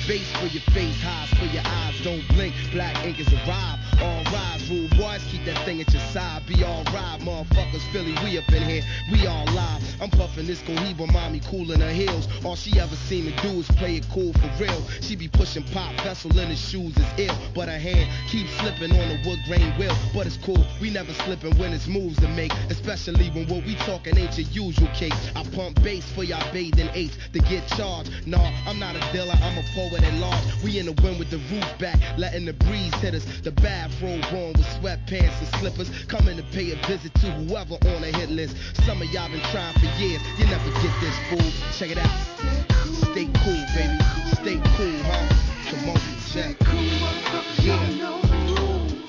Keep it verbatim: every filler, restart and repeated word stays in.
bass for your face, highs for your eyes, don't blink. Black ink is arrived. All rise, rude boys, keep that thing at your side. Be alright, motherfuckers. Philly, we up in here, we all live. I'm puffing this Cohiba, mommy cool in her heels. All she ever seem to do is play it cool for real. She be pushing pop, vessel in her shoes is ill, but her hand keeps slipping on the wood grain wheel. But it's cool, we never slipping when it's moves to make, especially when what we talking ain't your usual cake. I pump bass for y'all bathing eights to get charged. Nah, I'm not a dealer, I'm a poet at large. We in the wind with the roof back, letting the breeze hit us. The bathrobe on with sweatpants and slippers, coming to pay a visit to whoever on the hit list. Some of y'all been trying for years, you never get this, fool. Check it out. Stay cool, baby. Stay cool, huh? Come on, check.